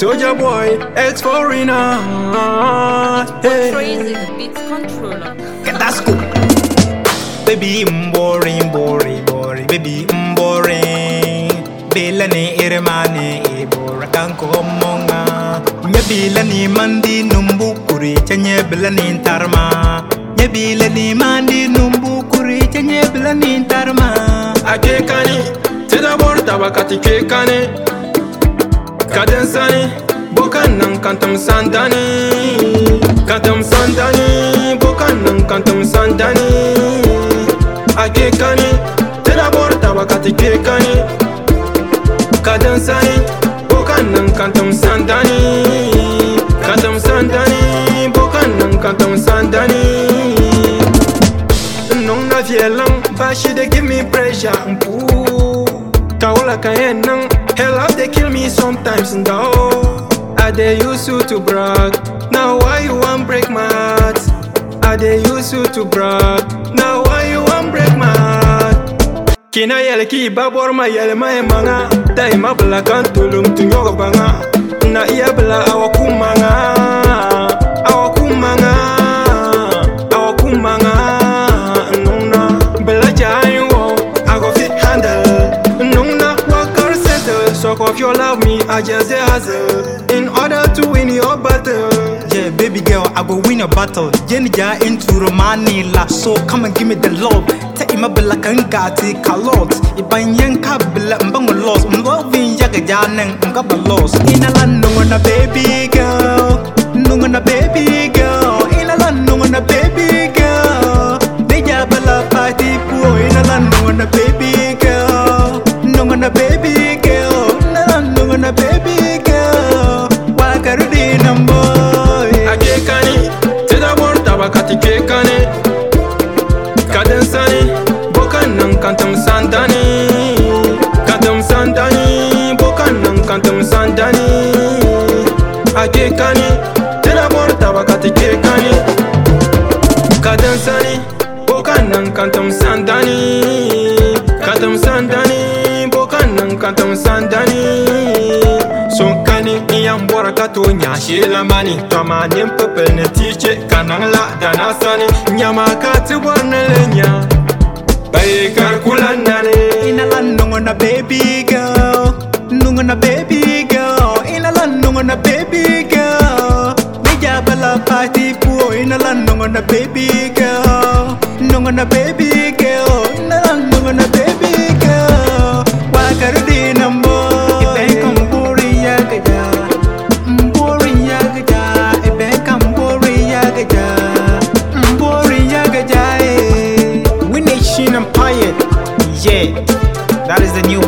Soldier boy, ex-foreigner. Hey. Crazy, the beat controller. That's cool. Baby, boring, boring, boring. Baby, boring. Belani irmani ibora kanko monga. Nyabilani mandi numbu kuri chanye belani tarma. Nyabilani mandi numbu kuri chanye belani tarma. Ake kani, teda borda wakati ke kani. Kaden sani, bokan nang kantam sandani. Kantam sandani, bokan nang kantam sandani. Ake kani, teda borda wakati ke kani. Kaden sani, bokan nang kantam sandani. Kantam sandani, bokan nang kantam sandani. Nong na vielang, but she dey give me pressure. Taola kayenang, hell up they kill me sometimes. No, I dey use you to brag. Now why you want break my heart? I dey use you to brag. Now why you want break my heart? Kina yele ki babor ma yele ma emanga. Dai ma bla kan tulum tunyoga banga. Na iya bla awakumanga. Awakumanga. Awakumanga. Nuna bla jayo. I go fit handle. Nuna walker settle. Suck off your love me. I just dey hustle in order to win your battle. Yeah, baby girl, I go win your battle. Jenija into Romanila, so come and give me the love. Take him up like a gati kalot. If I yank up, I'm lost. I'm loving Yagajan and I'm got lost. In a land, no one a baby girl. No one a baby girl. In a land, no one a baby girl. They jabala party poor. In a land, no one a baby girl. No one a baby girl. In a land, no one a baby girl. Wakarudi number. Kani, teda borda wakati ke kani. Kaden sani, bokan nang kantam sandani. Kantam sandani, bokan nang kantam sandani. Ake kani, teda borda wakati ke kani. Kaden sani, bokan nang kantam sandani. Kantam sandani, bokan nang kantam sandani. Son kani iyang bora kato nya shela mani tama nim pepel ne tiche kanang la dana sani nyama kati borna lenya bay kar kulanane. In a land no on a baby girl. No on a baby girl. In a land no on a baby girl. Nija bala party poor. In a land no on a baby girl. No on a baby girl. In a land no on a baby girl. Wakarudi number. Empire, yeah, that is the new